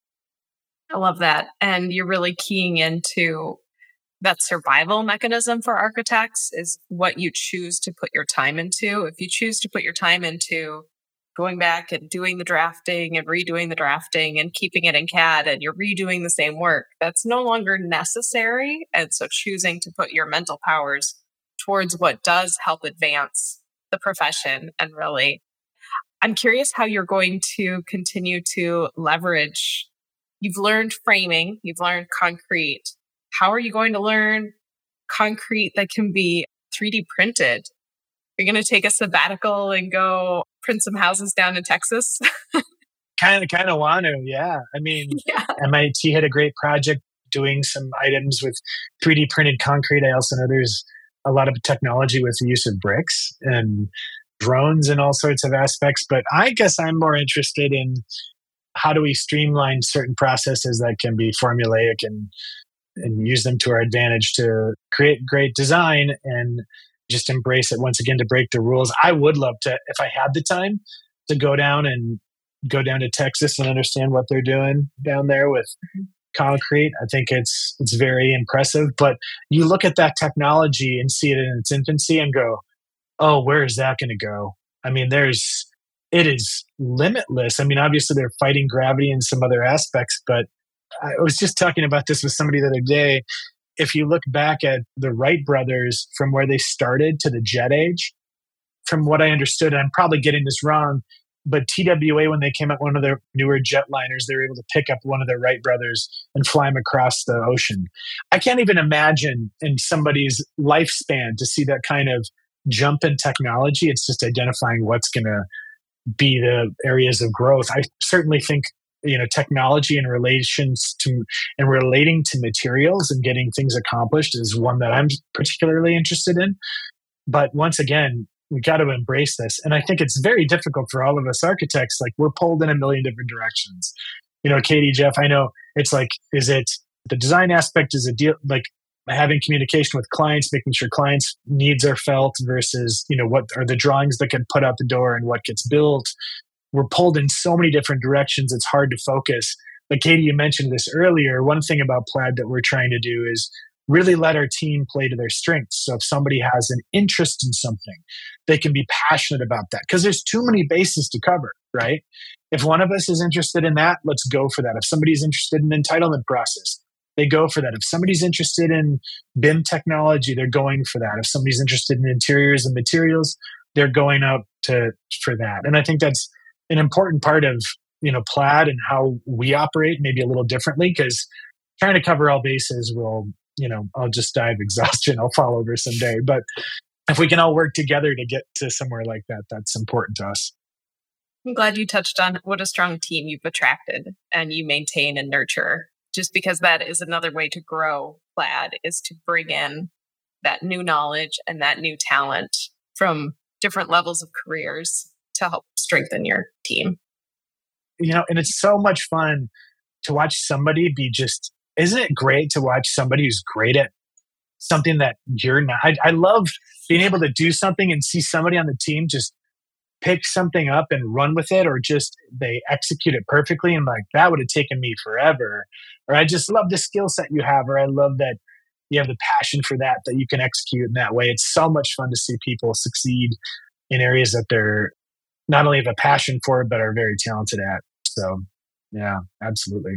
I love that. And you're really keying into that survival mechanism for architects is what you choose to put your time into. If you choose to put your time into going back and doing the drafting and redoing the drafting and keeping it in C A D and you're redoing the same work, that's no longer necessary. And so choosing to put your mental powers towards what does help advance the profession. And really, I'm curious how you're going to continue to leverage. You've learned framing, you've learned concrete. How are you going to learn concrete that can be three D printed? You're going to take a sabbatical and go print some houses down in Texas? kind of, kind of want to, yeah. I mean, yeah. M I T had a great project doing some items with three D printed concrete. I also know there's a lot of technology with the use of bricks and drones and all sorts of aspects. But I guess I'm more interested in how do we streamline certain processes that can be formulaic and and use them to our advantage to create great design and just embrace it once again to break the rules. I would love to, if I had the time, to go down and go down to Texas and understand what they're doing down there with concrete. I think it's it's very impressive. But you look at that technology and see it in its infancy and go, oh, where is that going to go? I mean, there's it is limitless. I mean, obviously they're fighting gravity in some other aspects, but I was just talking about this with somebody the other day. If you look back at the Wright brothers from where they started to the jet age, from what I understood, and I'm probably getting this wrong, but T W A, when they came out one of their newer jetliners, they were able to pick up one of their Wright brothers and fly them across the ocean. I can't even imagine in somebody's lifespan to see that kind of jump in technology. It's just identifying what's going to be the areas of growth. I certainly think, you know, technology in relations to and relating to materials and getting things accomplished is one that I'm particularly interested in. But once again, we got to embrace this. And I think it's very difficult for all of us architects. Like we're pulled in a million different directions. You know, Katie, Jeff, I know it's like, is it the design aspect is a deal, like having communication with clients, making sure clients' needs are felt versus, you know, what are the drawings that get put out the door and what gets built. We're pulled in so many different directions. It's hard to focus. But Katie, you mentioned this earlier. One thing about Plaid that we're trying to do is really let our team play to their strengths. So if somebody has an interest in something, they can be passionate about that because there's too many bases to cover, right? If one of us is interested in that, let's go for that. If somebody's interested in the entitlement process, they go for that. If somebody's interested in B I M technology, they're going for that. If somebody's interested in interiors and materials, they're going out to for that. And I think that's an important part of, you know, Plaid and how we operate, maybe a little differently, because trying to cover all bases will, you know, I'll just die of exhaustion. I'll fall over someday. But if we can all work together to get to somewhere like that, that's important to us. I'm glad you touched on what a strong team you've attracted and you maintain and nurture, just because that is another way to grow Plaid, is to bring in that new knowledge and that new talent from different levels of careers to help strengthen your team. You know, and it's so much fun to watch somebody be just, isn't it great to watch somebody who's great at something that you're not? I, I love being able to do something and see somebody on the team just pick something up and run with it, or just they execute it perfectly. And like, that would have taken me forever. Or I just love the skill set you have, or I love that you have the passion for that, that you can execute in that way. It's so much fun to see people succeed in areas that they're not only have a passion for, but are very talented at. So yeah, absolutely.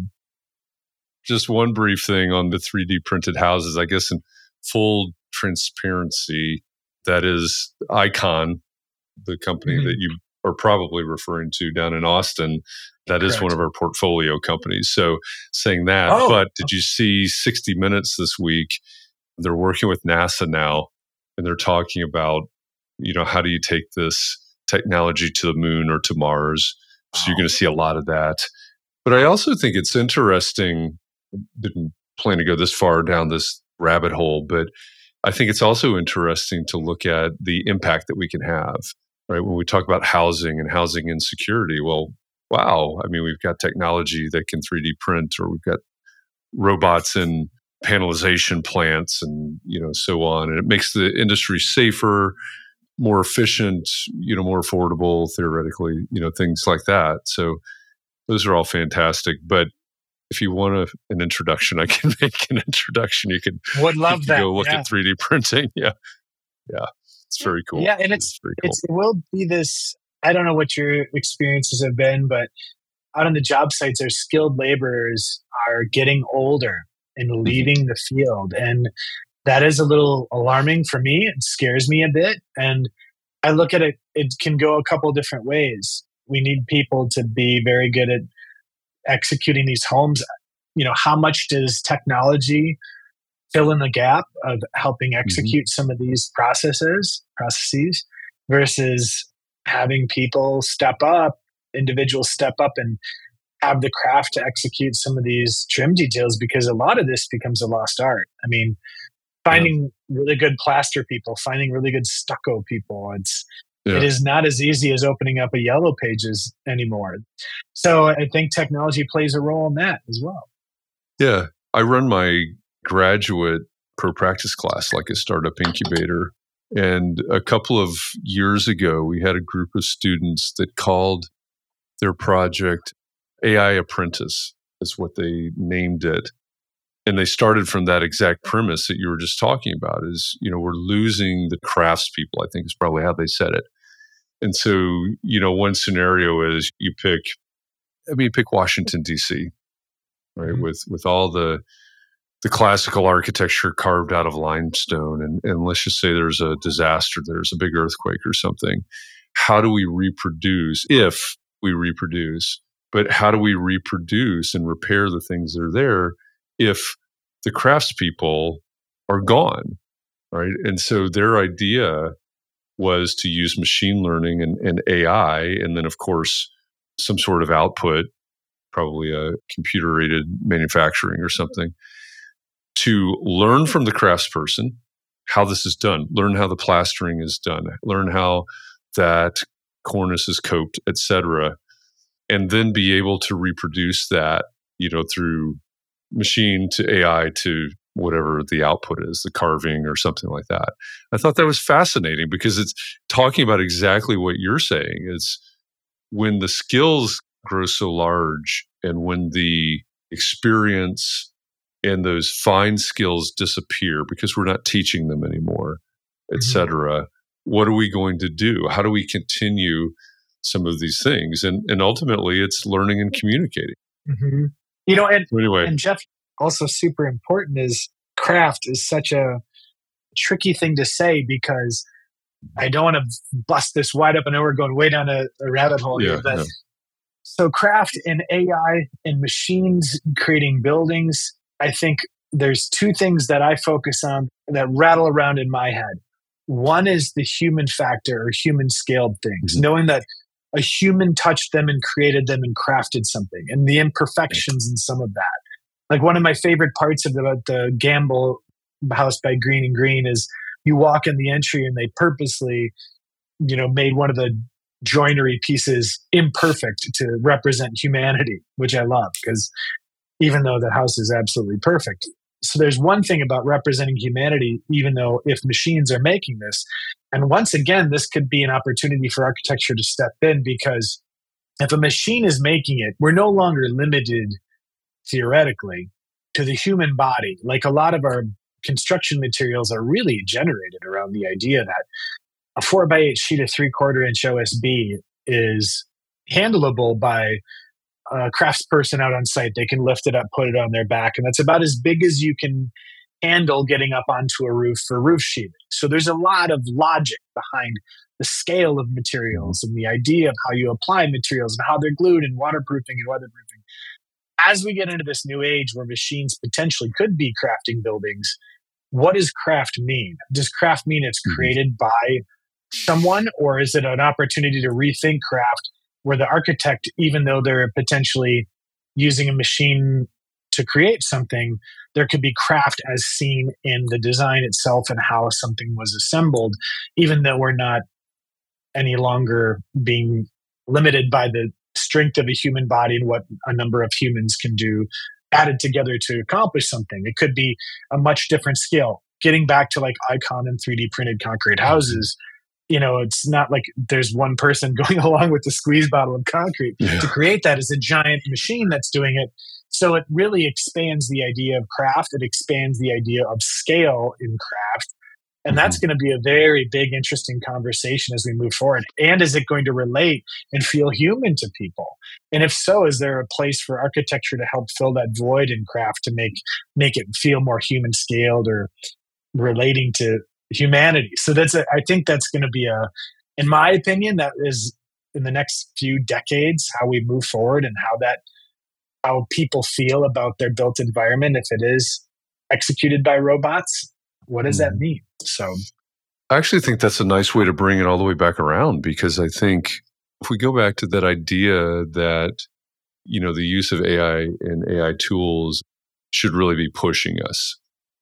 Just one brief thing on the three D printed houses, I guess in full transparency, that is Icon, the company mm-hmm. that you are probably referring to down in Austin. That Correct. Is one of our portfolio companies. So saying that, oh. But did you see sixty minutes this week? They're working with NASA now, and they're talking about, you know, how do you take this technology to the moon or to Mars? So you're going to see a lot of that. But I also think it's interesting, didn't plan to go this far down this rabbit hole, but I think it's also interesting to look at the impact that we can have, right? When we talk about housing and housing insecurity, well, wow, I mean, we've got technology that can three D print, or we've got robots in panelization plants and, you know, so on. And it makes the industry safer, more efficient, you know, more affordable, theoretically, you know, things like that. So those are all fantastic. But if you want a, an introduction, I can make an introduction. You can, Would love you can that. go look yeah. at three D printing. Yeah. Yeah. It's very cool. Yeah. And it's, it's, very cool. it's, it will be this, I don't know what your experiences have been, but out on the job sites, our skilled laborers are getting older and leaving mm-hmm. the field. And that is a little alarming for me. It scares me a bit. And I look at it, it can go a couple different ways. We need people to be very good at executing these homes. You know, how much does technology fill in the gap of helping execute mm-hmm. some of these processes, processes versus having people step up, individuals step up and have the craft to execute some of these trim details, because a lot of this becomes a lost art. I mean, finding yeah. really good plaster people, finding really good stucco people, it's yeah. it is not as easy as opening up a Yellow Pages anymore. So I think technology plays a role in that as well. Yeah. I run my graduate pro practice class like a startup incubator. And a couple of years ago, we had a group of students that called their project A I Apprentice, is what they named it. And they started from that exact premise that you were just talking about, is, you know, we're losing the craftspeople, I think is probably how they said it. And so, you know, one scenario is you pick, I mean, you pick Washington, D C, right? Mm-hmm. With, with all the, the classical architecture carved out of limestone. And, and let's just say there's a disaster, there's a big earthquake or something. How do we reproduce, if we reproduce, but how do we reproduce and repair the things that are there if the craftspeople are gone, right? And so their idea was to use machine learning and, and A I, and then, of course, some sort of output, probably a computer-aided manufacturing or something, to learn from the craftsperson how this is done, learn how the plastering is done, learn how that cornice is coped, et cetera, and then be able to reproduce that, you know, through machine to A I to whatever the output is, the carving or something like that. I thought that was fascinating because it's talking about exactly what you're saying. It's when the skills grow so large and when the experience and those fine skills disappear because we're not teaching them anymore, et cetera, mm-hmm. what are we going to do? How do we continue some of these things? And and ultimately, it's learning and communicating. Mm-hmm. You know, and, so anyway. and Jeff, also super important is craft is such a tricky thing to say because I don't want to bust this wide up. I know we're going way down a, a rabbit hole yeah, here, but yeah. So craft and A I and machines creating buildings, I think there's two things that I focus on that rattle around in my head. One is the human factor or human scaled things, mm-hmm. knowing that a human touched them and created them and crafted something, and the imperfections in some of that. Like one of my favorite parts of the, the Gamble house by Green and Green is you walk in the entry and they purposely, you know, made one of the joinery pieces imperfect to represent humanity, which I love because even though the house is absolutely perfect. So there's one thing about representing humanity, even though if machines are making this, and once again, this could be an opportunity for architecture to step in because if a machine is making it, we're no longer limited theoretically to the human body. Like a lot of our construction materials are really generated around the idea that a four by eight sheet of three quarter inch O S B is handleable by a craftsperson out on site. They can lift it up, put it on their back, and that's about as big as you can handle getting up onto a roof for roof sheathing. So there's a lot of logic behind the scale of materials and the idea of how you apply materials and how they're glued and waterproofing and weatherproofing. As we get into this new age where machines potentially could be crafting buildings, what does craft mean? Does craft mean it's created by someone, or is it an opportunity to rethink craft where the architect, even though they're potentially using a machine to create something, there could be craft as seen in the design itself and how something was assembled, even though we're not any longer being limited by the strength of a human body and what a number of humans can do added together to accomplish something. It could be a much different scale. Getting back to like Icon and three D printed concrete houses, you know, it's not like there's one person going along with the squeeze bottle of concrete. Yeah. To create that is a giant machine that's doing it. So it really expands the idea of craft. It expands the idea of scale in craft. And that's going to be a very big, interesting conversation as we move forward. And is it going to relate and feel human to people? And if so, is there a place for architecture to help fill that void in craft to make make it feel more human scaled or relating to humanity? So that's a, I think that's going to be a, in my opinion, that is in the next few decades how we move forward and how that how people feel about their built environment if it is executed by robots. What does that mean? So I actually think that's a nice way to bring it all the way back around, because I think if we go back to that idea that, you know, the use of A I and A I tools should really be pushing us.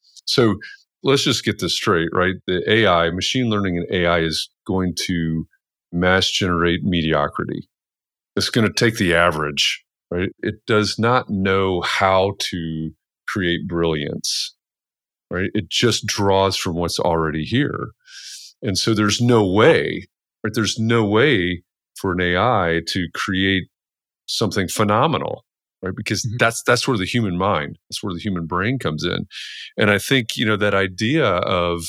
So let's just get this straight, right? The A I, machine learning and A I is going to mass generate mediocrity. It's going to take the average, right? It does not know how to create brilliance. Right? It just draws from what's already here. And so there's no way, right? There's no way for an A I to create something phenomenal, right? Because mm-hmm. that's that's where the human mind, that's where the human brain comes in. And I think, you know, that idea of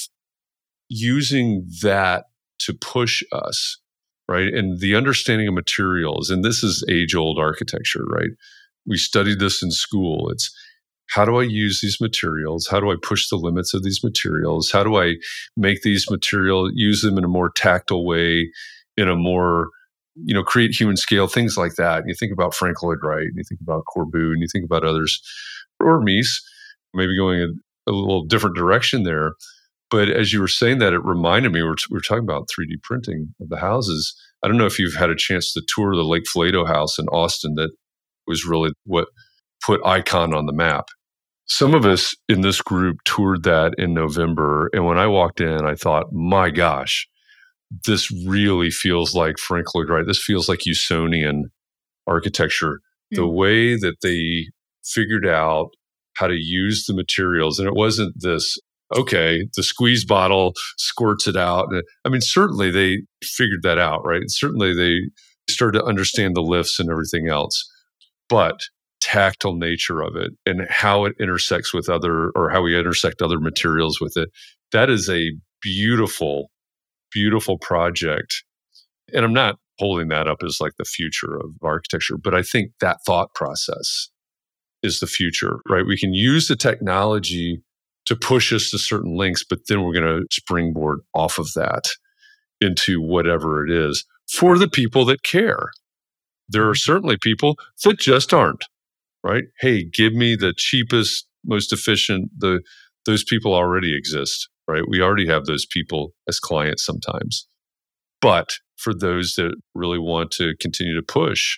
using that to push us, right? And the understanding of materials, and this is age-old architecture, right? We studied this in school. It's how do I use these materials? How do I push the limits of these materials? How do I make these materials, use them in a more tactile way, in a more, you know, create human scale, things like that. And you think about Frank Lloyd Wright, and you think about Corbu, and you think about others, or Mies, maybe going a, a little different direction there. But as you were saying that, it reminded me, we were, we were talking about three D printing of the houses. I don't know if you've had a chance to tour the Lake Flato house in Austin that was really what put Icon on the map. Some of us in this group toured that in November. And when I walked in, I thought, my gosh, this really feels like Frank Lloyd Wright. This feels like Usonian architecture. Mm. The way that they figured out how to use the materials. And it wasn't this, okay, the squeeze bottle squirts it out. I mean, certainly they figured that out, right? Certainly they started to understand the lifts and everything else. But tactile nature of it and how it intersects with other, or how we intersect other materials with it. That is a beautiful, beautiful project. And I'm not holding that up as like the future of architecture, but I think that thought process is the future, right? We can use the technology to push us to certain lengths, but then we're going to springboard off of that. into whatever it is for the people that care. There are certainly people that just aren't, right? Hey, give me the cheapest, most efficient. The those people already exist, right? We already have those people as clients sometimes. But for those that really want to continue to push,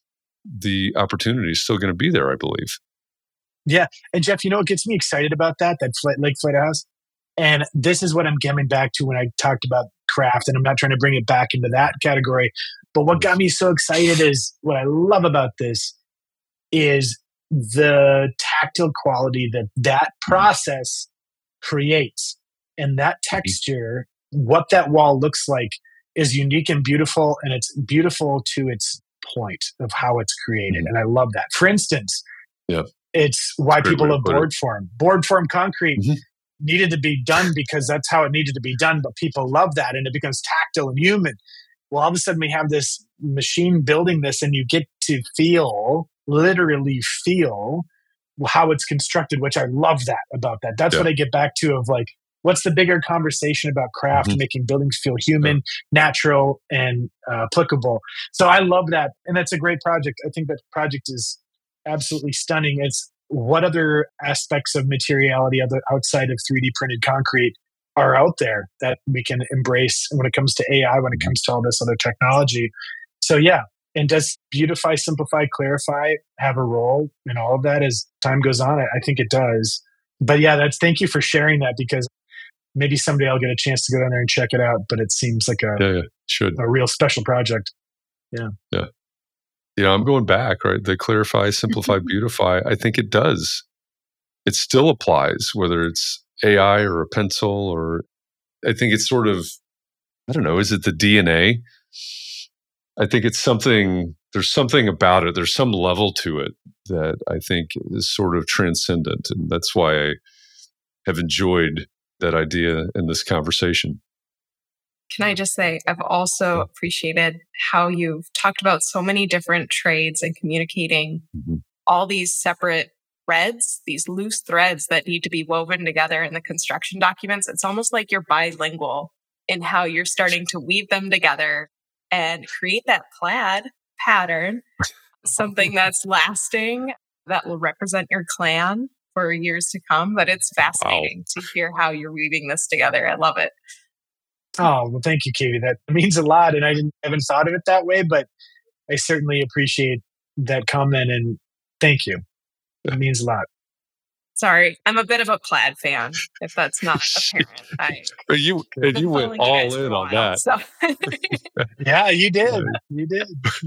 the opportunity is still going to be there, I believe. Yeah. And Jeff, you know what gets me excited about that, that Flight, Lake Flight House? And this is what I'm coming back to when I talked about craft, and I'm not trying to bring it back into that category. But what got me so excited is what I love about this is the tactile quality that that process creates. And that texture, what that wall looks like, is unique and beautiful. And it's beautiful to its point of how it's created. And I love that. For instance, yeah. it's why Great people way to love put it. board form. Board form concrete Mm-hmm. needed to be done because that's how it needed to be done. But people love that, and it becomes tactile and human. Well, all of a sudden we have this machine building this, and you get to feel, literally feel how it's constructed, which I love that about that. That's Yeah. what I get back to of like, what's the bigger conversation about craft, Mhm. making buildings feel human, natural, and uh, applicable. So I love that. And that's a great project. I think that project is absolutely stunning. It's what other aspects of materiality other outside of three D printed concrete are out there that we can embrace when it comes to A I, when it comes to all this other technology. So yeah. And does beautify, simplify, clarify have a role in all of that as time goes on? I, I think it does. But yeah, that's thank you for sharing that, because maybe someday I'll get a chance to go down there and check it out. But it seems like a, Yeah, yeah, should. a real special project. Yeah. Yeah. Yeah, I'm going back, right? The clarify, simplify, beautify. I think it does. It still applies, whether it's A I or a pencil, or I think it's sort of, I don't know, is it the D N A? I think it's something, there's something about it. There's some level to it that I think is sort of transcendent. And that's why I have enjoyed that idea in this conversation. Can I just say, I've also appreciated how you've talked about so many different trades and communicating Mm-hmm. all these separate threads, these loose threads that need to be woven together in the construction documents. It's almost like you're bilingual in how you're starting to weave them together and create that plaid pattern, something that's lasting, that will represent your clan for years to come. But it's fascinating wow. to hear how you're weaving this together. I love it. Oh, well, thank you, Katie. That means a lot. And I didn't, I haven't thought of it that way, but I certainly appreciate that comment, and thank you. It means a lot. Sorry, I'm a bit of a plaid fan, if that's not apparent. I, but you and you went all in on that. So. Yeah, you did. You did.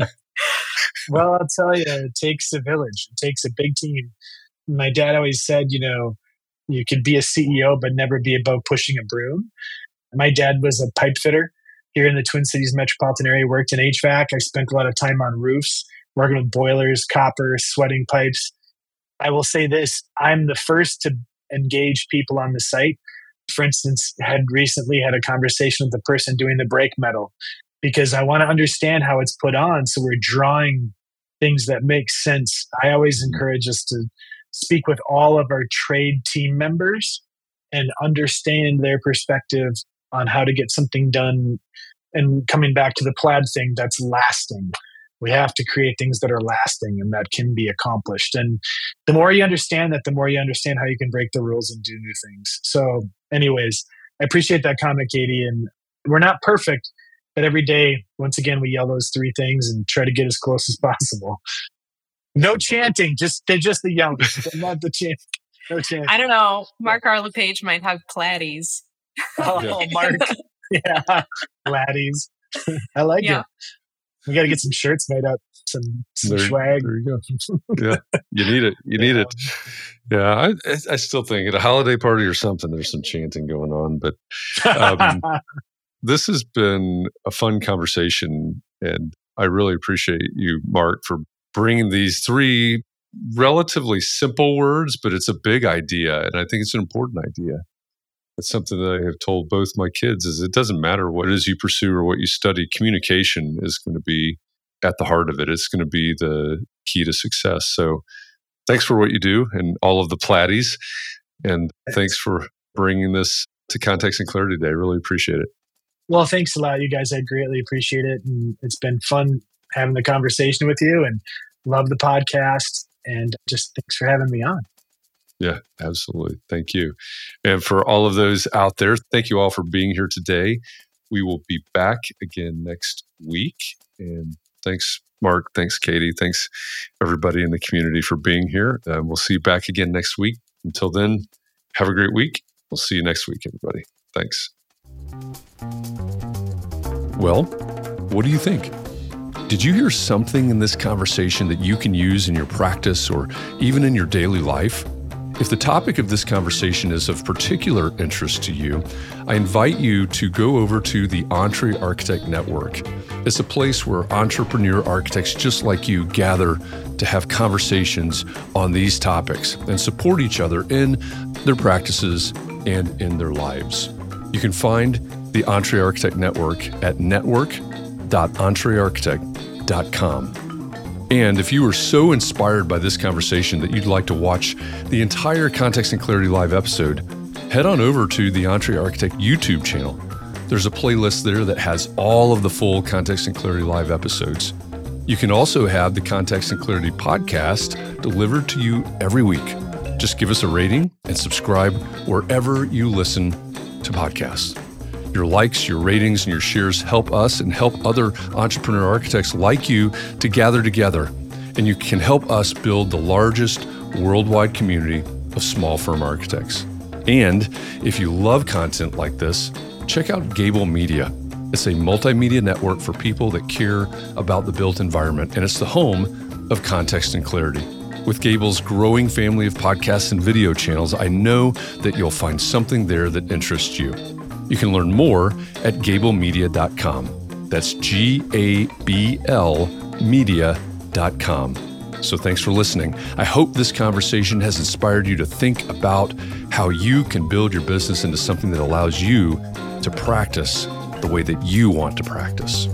Well, I'll tell you, it takes a village. It takes a big team. My dad always said, you know, you could be a C E O, but never be above pushing a broom. My dad was a pipe fitter here in the Twin Cities metropolitan area, worked in H V A C. I spent a lot of time on roofs, working with boilers, copper, sweating pipes. I will say this, I'm the first to engage people on the site. For instance, had recently had a conversation with the person doing the brake metal, because I want to understand how it's put on. So we're drawing things that make sense. I always encourage us to speak with all of our trade team members and understand their perspective on how to get something done. And coming back to the plaid thing, that's lasting. We have to create things that are lasting and that can be accomplished. And the more you understand that, the more you understand how you can break the rules and do new things. So anyways, I appreciate that comment, Katie. And we're not perfect, but every day, once again, we yell those three things and try to get as close as possible. No chanting, just they're just the yelling, not the chant. No chanting. I don't know. Mark R. LePage might have platies. Oh, yeah. Mark. Yeah. Laddies. I like yeah. it. We got to get some shirts made up, some, some there, swag. There you go. Yeah, you need it. You need yeah. it. Yeah, I, I still think at a holiday party or something, there's some chanting going on. But um, this has been a fun conversation, and I really appreciate you, Mark, for bringing these three relatively simple words, but it's a big idea, and I think it's an important idea. It's something that I have told both my kids is it doesn't matter what it is you pursue or what you study. Communication is going to be at the heart of it. It's going to be the key to success. So thanks for what you do and all of the platties. And thanks for bringing this to Context and Clarity today. I really appreciate it. Well, thanks a lot, you guys. I greatly appreciate it. And it's been fun having the conversation with you, and love the podcast. And just thanks for having me on. Yeah, absolutely. Thank you. And for all of those out there, thank you all for being here today. We will be back again next week. And thanks, Mark. Thanks, Katie. Thanks, everybody in the community for being here. Um, we'll see you back again next week. Until then, have a great week. We'll see you next week, everybody. Thanks. Well, what do you think? Did you hear something in this conversation that you can use in your practice or even in your daily life? If the topic of this conversation is of particular interest to you, I invite you to go over to the EntreArchitect Network. It's a place where entrepreneur architects just like you gather to have conversations on these topics and support each other in their practices and in their lives. You can find the EntreArchitect Network at network dot entrearchitect dot com. And if you were so inspired by this conversation that you'd like to watch the entire Context and Clarity Live episode, head on over to the EntreArchitect YouTube channel. There's a playlist there that has all of the full Context and Clarity Live episodes. You can also have the Context and Clarity podcast delivered to you every week. Just give us a rating and subscribe wherever you listen to podcasts. Your likes, your ratings, and your shares help us and help other entrepreneur architects like you to gather together. And you can help us build the largest worldwide community of small firm architects. And if you love content like this, check out Gable Media. It's a multimedia network for people that care about the built environment, and it's the home of Context and Clarity. With Gable's growing family of podcasts and video channels, I know that you'll find something there that interests you. You can learn more at gable media dot com. That's G A B L media dot com. So thanks for listening. I hope this conversation has inspired you to think about how you can build your business into something that allows you to practice the way that you want to practice.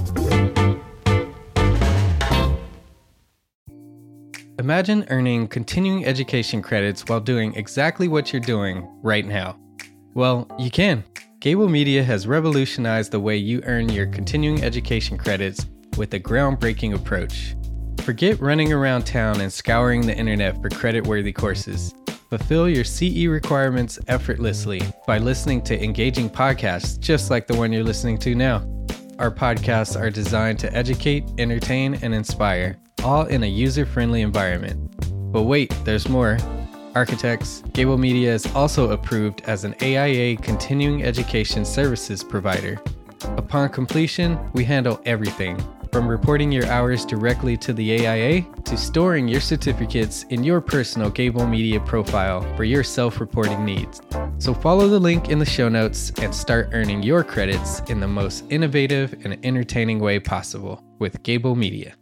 Imagine earning continuing education credits while doing exactly what you're doing right now. Well, you can. Gable Media has revolutionized the way you earn your continuing education credits with a groundbreaking approach. Forget running around town and scouring the internet for credit-worthy courses. Fulfill your C E requirements effortlessly by listening to engaging podcasts just like the one you're listening to now. Our podcasts are designed to educate, entertain, and inspire, all in a user-friendly environment. But wait, there's more. Architects, Gable Media is also approved as an A I A continuing education services provider. Upon completion, we handle everything, from reporting your hours directly to the A I A to storing your certificates in your personal Gable Media profile for your self-reporting needs. So follow the link in the show notes and start earning your credits in the most innovative and entertaining way possible with Gable Media.